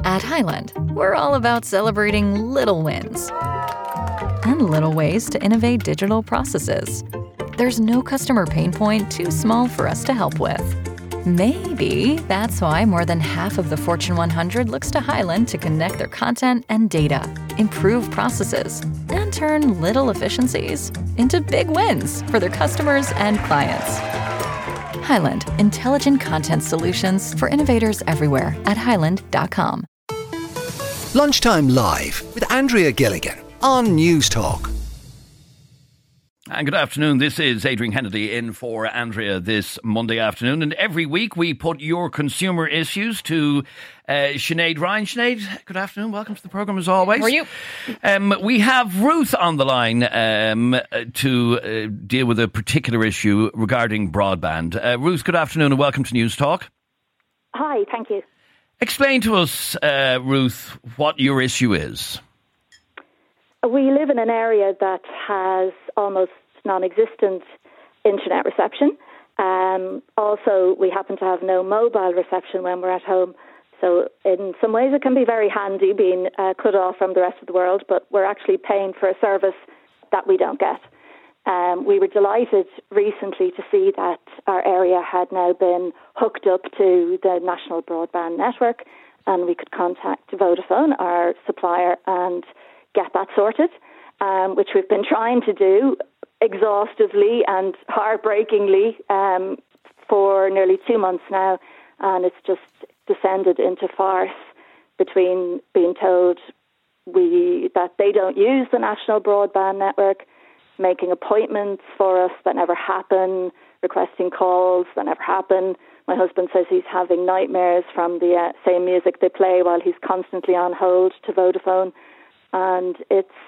At Highland, we're all about celebrating little wins and little ways to innovate digital processes. There's no customer pain point too small for us to help with. Maybe that's why more than half of the Fortune 100 looks to Highland to connect their content and data, improve processes, and turn little efficiencies into big wins for their customers and clients. Highland, intelligent content solutions for innovators everywhere at highland.com. Lunchtime Live with Andrea Gilligan on News Talk. And good afternoon, this is Adrian Kennedy in for Andrea this Monday afternoon. And every week we put your consumer issues to Sinead Ryan. Sinead, good afternoon, welcome to the programme as always. How are you? We have Ruth on the line to deal with a particular issue regarding broadband. Ruth, good afternoon and welcome to News Talk. Hi, thank you. Explain to us, Ruth, what your issue is. We live in an area that has almost non-existent internet reception. Also, we happen to have no mobile reception when we're at home. So in some ways it can be very handy being cut off from the rest of the world, but we're actually paying for a service that we don't get. We were delighted recently to see that our area had now been hooked up to the National Broadband Network, and we could contact Vodafone, our supplier, and get that sorted, which we've been trying to do exhaustively and heartbreakingly for nearly 2 months now, and it's just descended into farce between being told that they don't use the National Broadband Network, making appointments for us that never happen, requesting calls that never happen. My husband says he's having nightmares from the same music they play while he's constantly on hold to Vodafone. And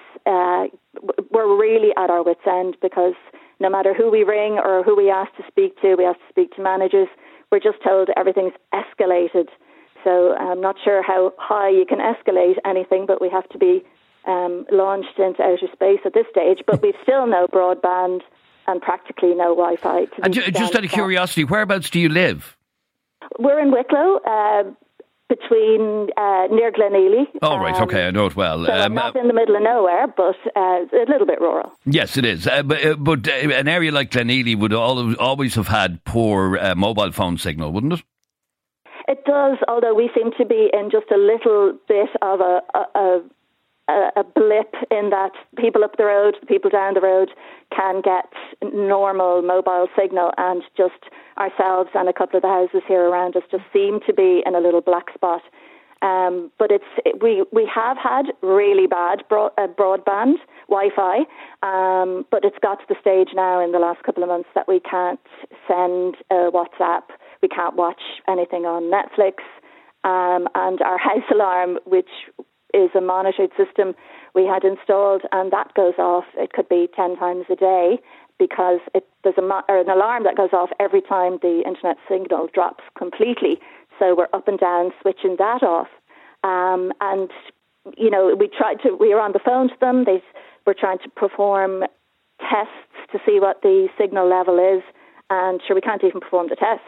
we're really at our wits' end because no matter who we ring or who we ask to speak to managers, we're just told everything's escalated. So I'm not sure how high you can escalate anything, but we have to be launched into outer space at this stage. But we've still no broadband and practically no Wi-Fi. Just out of curiosity, whereabouts do you live? We're in Wicklow, between near Glenealy. Oh, right, okay, I know it well. So not in the middle of nowhere, but a little bit rural. Yes, it is. But an area like Glenealy would always have had poor mobile phone signal, wouldn't it? It does, although we seem to be in just a little bit of a blip in that people up the road, the people down the road can get normal mobile signal, and just ourselves and a couple of the houses here around us just seem to be in a little black spot. But we have had really bad broadband Wi-Fi, but it's got to the stage now in the last couple of months that we can't send WhatsApp, we can't watch anything on Netflix, and our house alarm, which is a monitored system we had installed, and that goes off, it could be 10 times a day, because there's an alarm that goes off every time the internet signal drops completely. So we're up and down switching that off. And, you know, we were on the phone to them. We're trying to perform tests to see what the signal level is. And sure, we can't even perform the tests.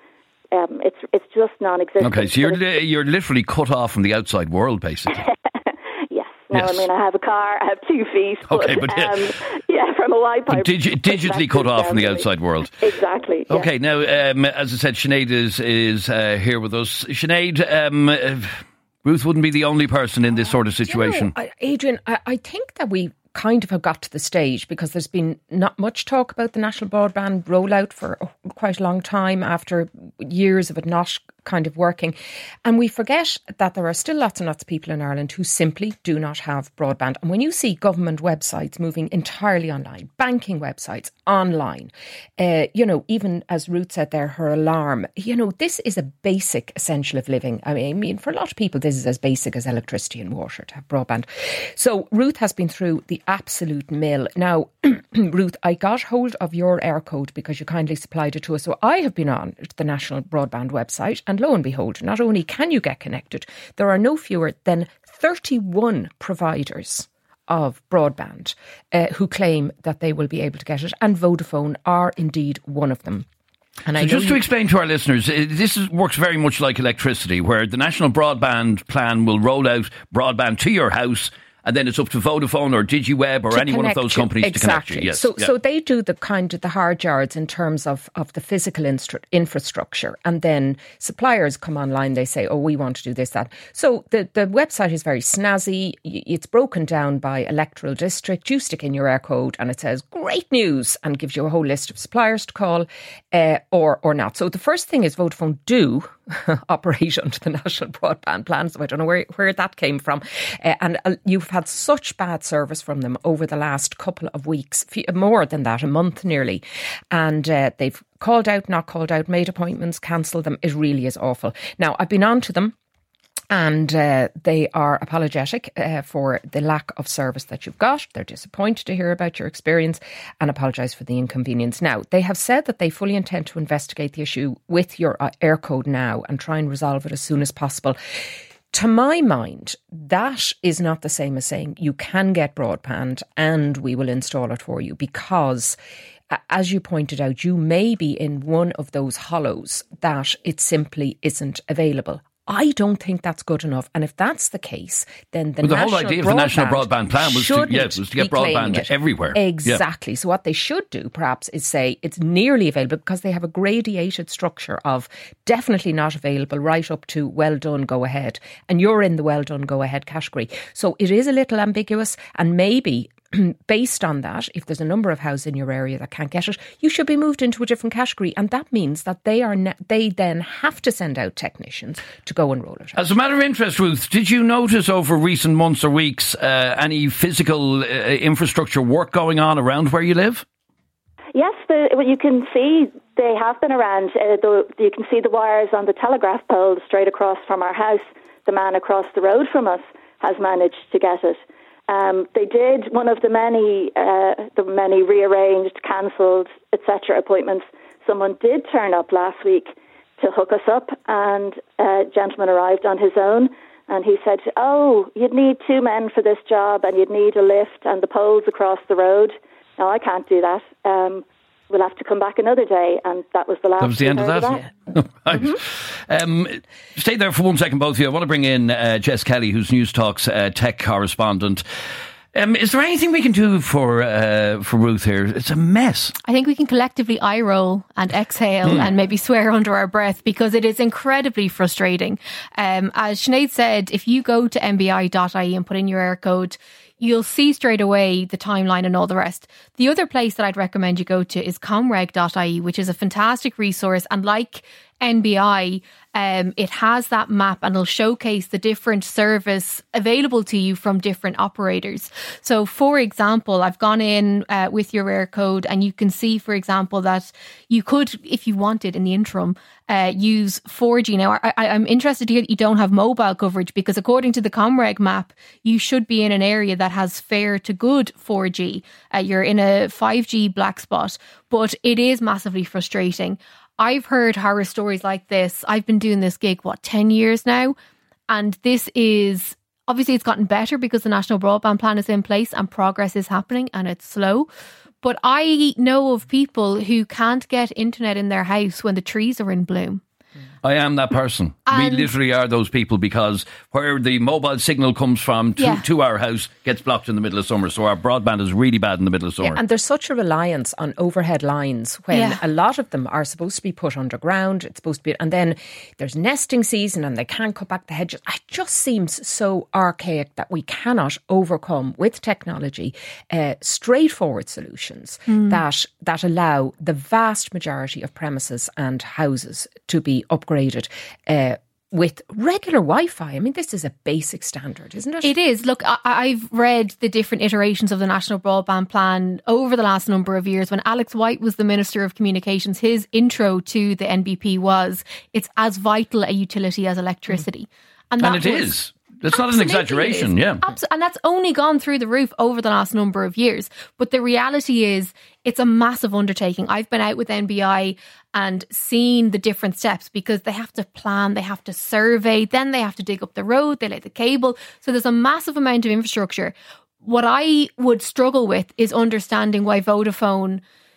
It's just non-existent. Okay, so you're literally cut off from the outside world, basically. No, yes. I mean, I have a car, I have 2 feet. Okay, but from a Wi-Fi. Digitally cut off from the outside world. Exactly. Yeah. Okay, now, as I said, Sinead is here with us. Sinead, Ruth wouldn't be the only person in this sort of situation. You know, Adrian, I think that we kind of have got to the stage, because there's been not much talk about the national broadband rollout for quite a long time after years of it not kind of working. And we forget that there are still lots and lots of people in Ireland who simply do not have broadband. And when you see government websites moving entirely online, banking websites online, even as Ruth said there, her alarm, this is a basic essential of living. I mean, for a lot of people, this is as basic as electricity and water to have broadband. So Ruth has been through the absolute mill. Now, Ruth, I got hold of your air code because you kindly supplied it to us. So I have been on the National Broadband website, and lo and behold, not only can you get connected, there are no fewer than 31 providers of broadband who claim that they will be able to get it, and Vodafone are indeed one of them. And so just to explain to our listeners, works very much like electricity, where the National Broadband Plan will roll out broadband to your house, and then it's up to Vodafone or DigiWeb or any one of those companies to connect you. Yes. So they do the kind of the hard yards in terms of the physical infrastructure, and then suppliers come online. They say, "Oh, we want to do this, that." So the website is very snazzy. It's broken down by electoral district. You stick in your air code, and it says "Great news" and gives you a whole list of suppliers to call, or not. So the first thing is Vodafone do operate under the National Broadband Plan. So I don't know where that came from. And you've had such bad service from them over the last couple of weeks, more than that, a month nearly. And they've called out, not called out, made appointments, cancelled them. It really is awful. Now, I've been on to them. And they are apologetic for the lack of service that you've got. They're disappointed to hear about your experience and apologise for the inconvenience. Now, they have said that they fully intend to investigate the issue with your air code now and try and resolve it as soon as possible. To my mind, that is not the same as saying you can get broadband and we will install it for you, because as you pointed out, you may be in one of those hollows that it simply isn't available. I don't think that's good enough. And if that's the case, then the whole idea of the National Broadband Plan was to get broadband everywhere. Exactly. So what they should do, perhaps, is say it's nearly available, because they have a gradated structure of definitely not available right up to well done, go ahead. And you're in the well done, go ahead category. So it is a little ambiguous, and maybe based on that, if there's a number of houses in your area that can't get it, you should be moved into a different category. And that means that they then have to send out technicians to go and roll it out. As a matter of interest, Ruth, did you notice over recent months or weeks any physical infrastructure work going on around where you live? Yes, you can see they have been around. You can see the wires on the telegraph pole straight across from our house. The man across the road from us has managed to get it. They did one of the many rearranged, cancelled, etc. appointments. Someone did turn up last week to hook us up, and a gentleman arrived on his own, and he said, "Oh, you'd need 2 men for this job, and you'd need a lift and the poles across the road." No, I can't do that. We'll have to come back another day, and that was the last. That was the end of that. Right. Mm-hmm. Stay there for 1 second, both of you. I want to bring in Jess Kelly, who's News Talk's tech correspondent. Is there anything we can do for Ruth here? It's a mess. I think we can collectively eye roll and exhale and maybe swear under our breath, because it is incredibly frustrating. As Sinead said, if you go to nbi.ie and put in your air code, you'll see straight away the timeline and all the rest. The other place that I'd recommend you go to is comreg.ie, which is a fantastic resource. And like NBI, it has that map and it'll showcase the different service available to you from different operators. So, for example, I've gone in with your air code, and you can see, for example, that you could, if you wanted in the interim, use 4G. Now, I'm interested to hear that you don't have mobile coverage, because according to the Comreg map, you should be in an area that has fair to good 4G. You're in a 5G black spot, but it is massively frustrating. I've heard horror stories like this. I've been doing this gig, 10 years now? And this is, obviously it's gotten better because the National Broadband Plan is in place and progress is happening, and it's slow. But I know of people who can't get internet in their house when the trees are in bloom. I am that person. We literally are those people, because where the mobile signal comes from to our house gets blocked in the middle of summer. So our broadband is really bad in the middle of summer. Yeah, and there's such a reliance on overhead lines when a lot of them are supposed to be put underground. It's supposed to be, and then there's nesting season and they can't cut back the hedges. It just seems so archaic that we cannot overcome with technology straightforward solutions that allow the vast majority of premises and houses to be upgraded with regular Wi-Fi. I mean, this is a basic standard, isn't it? It is. Look, I've read the different iterations of the National Broadband Plan over the last number of years. When Alex White was the Minister of Communications, his intro to the NBP was, it's as vital a utility as electricity. And it is. That's not an exaggeration, yeah. And that's only gone through the roof over the last number of years. But the reality is, it's a massive undertaking. I've been out with NBI and seen the different steps, because they have to plan, they have to survey, then they have to dig up the road, they lay the cable. So there's a massive amount of infrastructure. What I would struggle with is understanding why Vodafone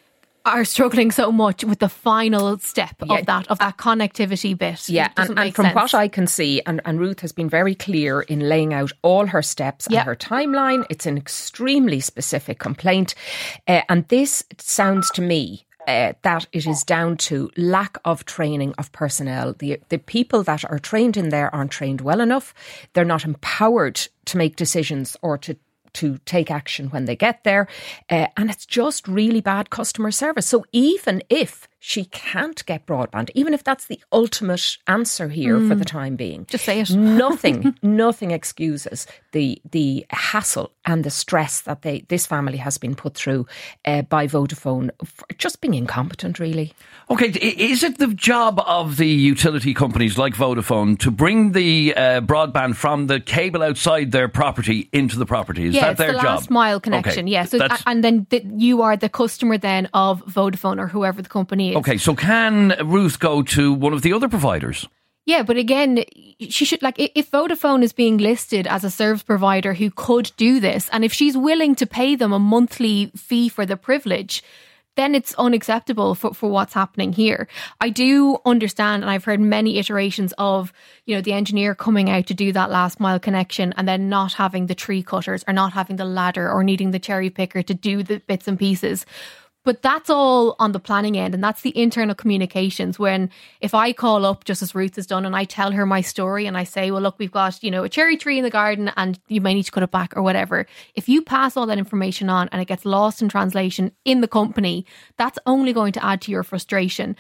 are struggling so much with the final step of that connectivity bit. Yeah, and from what I can see, and Ruth has been very clear in laying out all her steps and her timeline. It's an extremely specific complaint. And this sounds to me that it is down to lack of training of personnel. The people that are trained in there aren't trained well enough. They're not empowered to make decisions or to take action when they get there. And it's just really bad customer service. So even if she can't get broadband, even if that's the ultimate answer here for the time being, just say it. Nothing excuses the hassle and the stress that this family has been put through by Vodafone for just being incompetent, really. Okay, is it the job of the utility companies like Vodafone to bring the broadband from the cable outside their property into the property? Is that their job? Yeah, it's the last mile connection. Okay. Yeah, so and then you are the customer then of Vodafone or whoever the company is. Okay, so can Ruth go to one of the other providers? Yeah, but again, she should, if Vodafone is being listed as a service provider who could do this, and if she's willing to pay them a monthly fee for the privilege, then it's unacceptable for what's happening here. I do understand, and I've heard many iterations of, the engineer coming out to do that last mile connection and then not having the tree cutters or not having the ladder or needing the cherry picker to do the bits and pieces. But that's all on the planning end, and that's the internal communications. When if I call up, just as Ruth has done, and I tell her my story and I say, well, look, we've got, a cherry tree in the garden and you may need to cut it back or whatever. If you pass all that information on and it gets lost in translation in the company, that's only going to add to your frustration.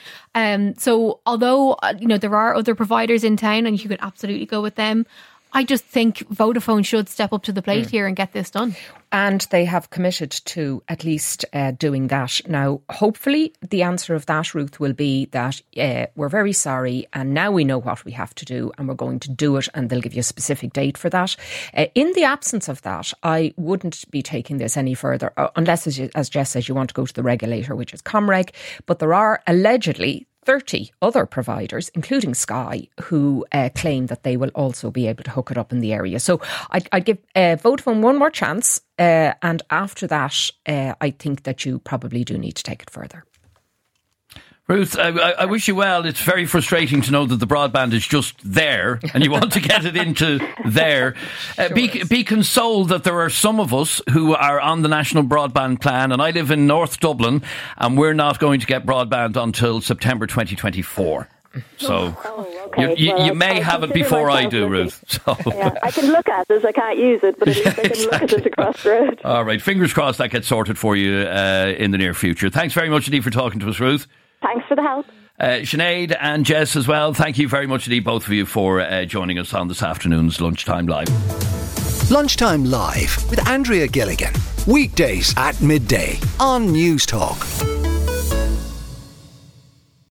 So although, there are other providers in town and you could absolutely go with them, I just think Vodafone should step up to the plate here and get this done. And they have committed to at least doing that. Now, hopefully the answer of that, Ruth, will be that we're very sorry and now we know what we have to do and we're going to do it, and they'll give you a specific date for that. In the absence of that, I wouldn't be taking this any further, unless, as Jess says, you want to go to the regulator, which is Comreg. But there are allegedly 30 other providers, including Sky, who claim that they will also be able to hook it up in the area. So I'd give Vodafone one more chance. And after that, I think that you probably do need to take it further. Ruth, I wish you well. It's very frustrating to know that the broadband is just there and you want to get it into there. Be consoled that there are some of us who are on the national broadband plan, and I live in North Dublin, and we're not going to get broadband until September 2024. So you may have it before I do, Ruth. So. Yeah, I can look at this. I can't use it, but at least I can look at this across the road. All right. Fingers crossed that gets sorted for you in the near future. Thanks very much indeed for talking to us, Ruth. Thanks for the help. Sinead and Jess as well, thank you very much indeed, both of you, for joining us on this afternoon's Lunchtime Live. Lunchtime Live with Andrea Gilligan. Weekdays at midday on News Talk.